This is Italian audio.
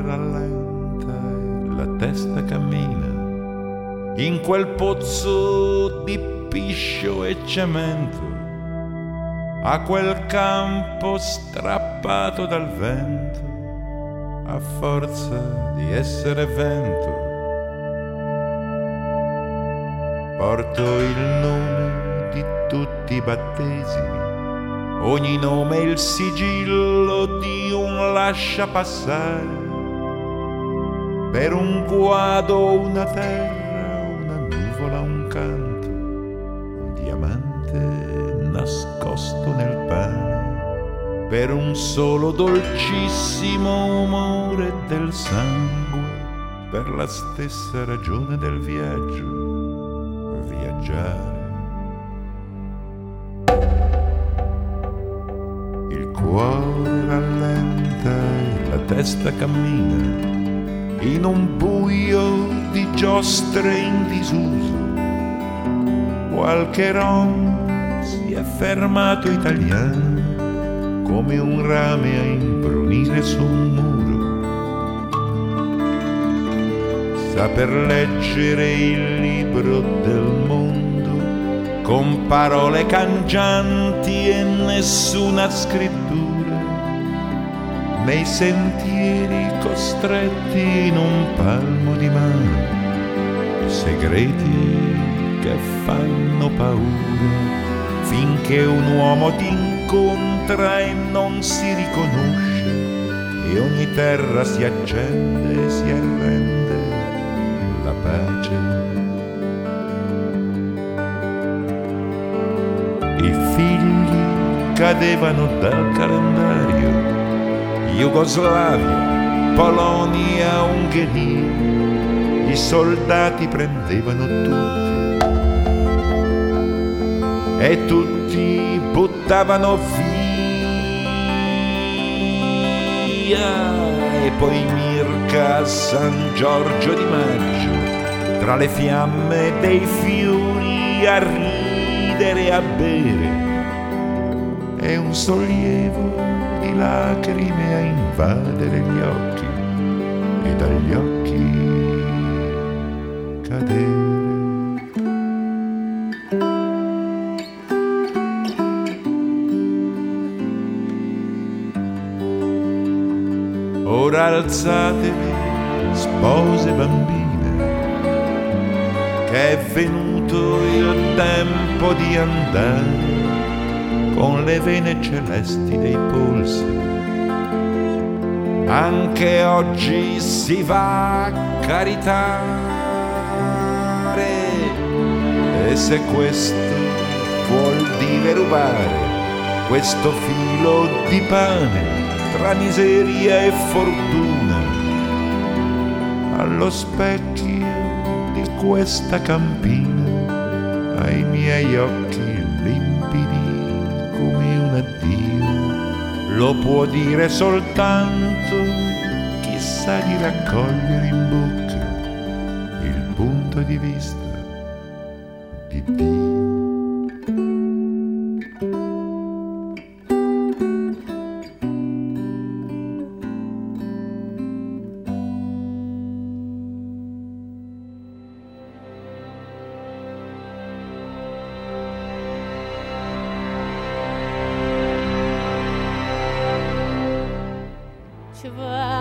rallenta e la testa cammina in quel pozzo di piscio e cemento, a quel campo strappato dal vento, a forza di essere vento. Porto il nome di tutti i battesimi, ogni nome è il sigillo di un lascia passare, per un guado, una terra, una nuvola, un canto, un diamante nascosto nel pane, per un solo dolcissimo umore del sangue, per la stessa ragione del viaggio, viaggiare. Il cuore rallenta e la testa cammina in un buio di giostre in disuso. Qualche rom si è fermato italiano come un rame a imbrunire su un muro. Saper leggere il libro del mondo con parole cangianti e nessuna scrittura, nei sentieri costretti in un palmo di mano, segreti che fanno paura, finché un uomo ti incontra e non si riconosce, e ogni terra si accende e si arrende la pace. I figli cadevano dal calendario, Jugoslavia, Polonia, Ungheria, i soldati prendevano tutti e tutti buttavano via. E poi Mirka a San Giorgio di Maggio, tra le fiamme dei fiori a ridere e a bere, e un sollievo di lacrime a invadere gli occhi e dagli occhi cadere. Ora alzatevi, spose bambine, che è venuto il tempo di andare, con le vene celesti dei polsi. Anche oggi si va a caritare, e se questo vuol dire rubare questo filo di pane tra miseria e fortuna, allo specchio di questa campina, ai miei occhi limpidi come un addio, lo può dire soltanto chi sa di raccogliere in bocca il punto di vista di Dio. Ci